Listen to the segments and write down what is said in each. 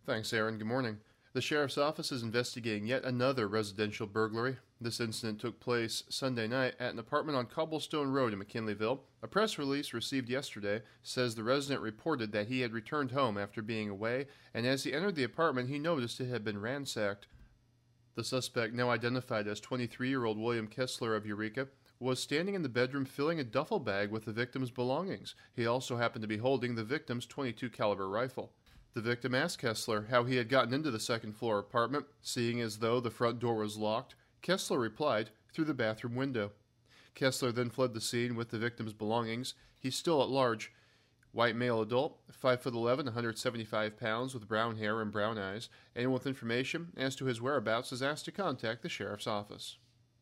Thanks, Aaron. Good morning. The Sheriff's Office is investigating yet another residential burglary. This incident took place Sunday night at an apartment on Cobblestone Road in McKinleyville. A press release received yesterday says the resident reported that he had returned home after being away, and as he entered the apartment, he noticed it had been ransacked. The suspect, now identified as 23-year-old William Kessler of Eureka, was standing in the bedroom filling a duffel bag with the victim's belongings. He also happened to be holding the victim's .22 caliber rifle. The victim asked Kessler how he had gotten into the second-floor apartment, seeing as though the front door was locked. Kessler replied, "Through the bathroom window." Kessler then fled the scene with the victim's belongings. He's still at large. White male adult, 5'11", 175 pounds, with brown hair and brown eyes. Anyone with information as to his whereabouts is asked to contact the Sheriff's Office.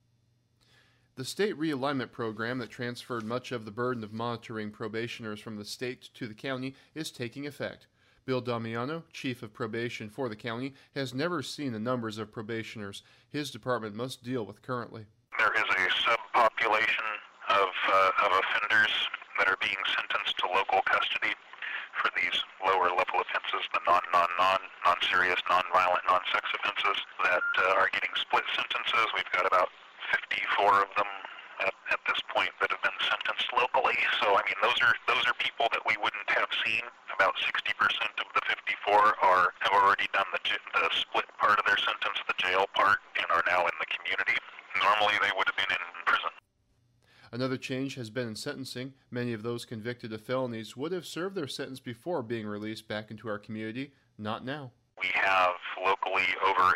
The state realignment program that transferred much of the burden of monitoring probationers from the state to the county is taking effect. Bill Damiano, chief of probation for the county, has never seen the numbers of probationers his department must deal with currently. There is a subpopulation of offenders that are being sentenced to local custody for these lower level offenses, the non-serious, non-violent, non-sex offenses that are getting split sentences. We've got about 54 of them at this point that have been sentenced locally. So, I mean, those are people that we wouldn't have seen. About 60% of the 54 have already done the split part of their sentence, the jail part, and are now in the community. Normally, they would have been in prison. Another change has been in sentencing. Many of those convicted of felonies would have served their sentence before being released back into our community. Not now. We have locally over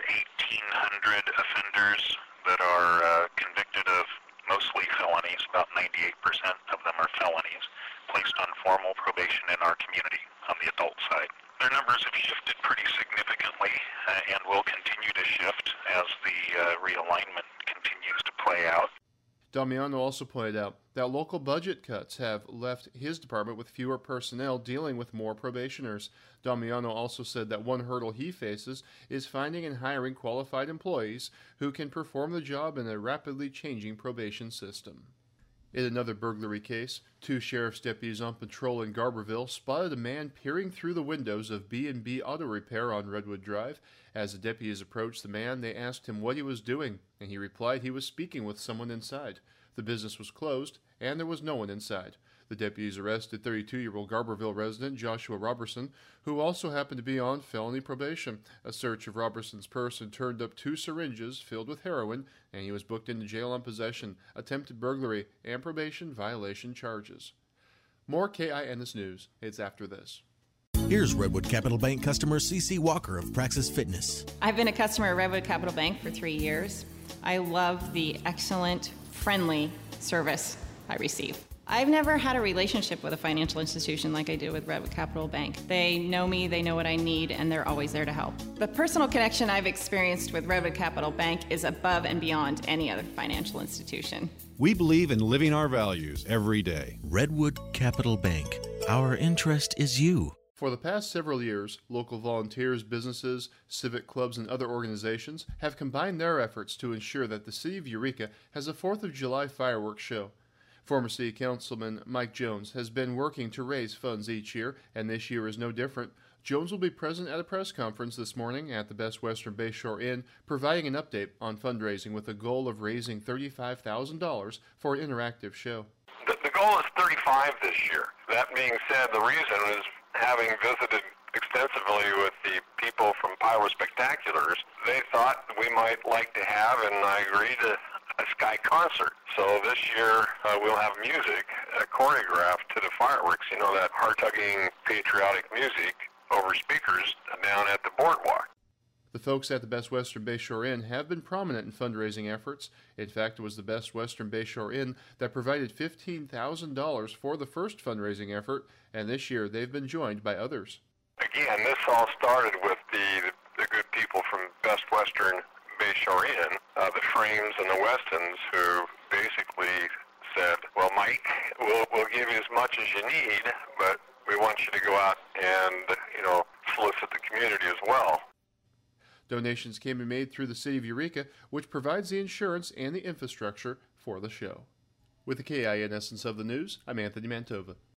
1,800 offenders that are convicted of mostly felonies. About 98% of them are felonies, placed on formal probation in our community on the adult side. Their numbers have shifted pretty significantly and will continue to shift as the realignment continues to play out. Damiano also pointed out that local budget cuts have left his department with fewer personnel dealing with more probationers. Damiano also said that one hurdle he faces is finding and hiring qualified employees who can perform the job in a rapidly changing probation system. In another burglary case, two sheriff's deputies on patrol in Garberville spotted a man peering through the windows of B&B Auto Repair on Redwood Drive. As the deputies approached the man, they asked him what he was doing, and he replied he was speaking with someone inside. The business was closed, and there was no one inside. The deputies arrested 32-year-old Garberville resident Joshua Robertson, who also happened to be on felony probation. A search of Robertson's person turned up 2 syringes filled with heroin, and he was booked into jail on possession, attempted burglary, and probation violation charges. More KINS News. It's after this. Here's Redwood Capital Bank customer CC Walker of Praxis Fitness. I've been a customer of Redwood Capital Bank for 3 years. I love the excellent, friendly service I receive. I've never had a relationship with a financial institution like I do with Redwood Capital Bank. They know me, they know what I need, and they're always there to help. The personal connection I've experienced with Redwood Capital Bank is above and beyond any other financial institution. We believe in living our values every day. Redwood Capital Bank. Our interest is you. For the past several years, local volunteers, businesses, civic clubs, and other organizations have combined their efforts to ensure that the city of Eureka has a 4th of July fireworks show. Former City Councilman Mike Jones has been working to raise funds each year, and this year is no different. Jones will be present at a press conference this morning at the Best Western Bayshore Inn, providing an update on fundraising with a goal of raising $35,000 for an interactive show. The goal is 35 this year. That being said, the reason is having visited extensively with the people from Pyro Spectaculars, they thought we might like to have, and I agreed, a sky concert. So this year we'll have music choreographed to the fireworks, you know, that heart-tugging patriotic music over speakers down at the boardwalk. The folks at the Best Western Bayshore Inn have been prominent in fundraising efforts. In fact, it was the Best Western Bayshore Inn that provided $15,000 for the first fundraising effort, and this year they've been joined by others. Again, this all started with the good people from Best Western Bayshore Inn, the Frames and the Westons, who basically said, well, Mike, we'll give you as much as you need, but we want you to go out and, solicit the community as well. Donations can be made through the City of Eureka, which provides the insurance and the infrastructure for the show. With the KIN Essence of the News, I'm Anthony Mantova.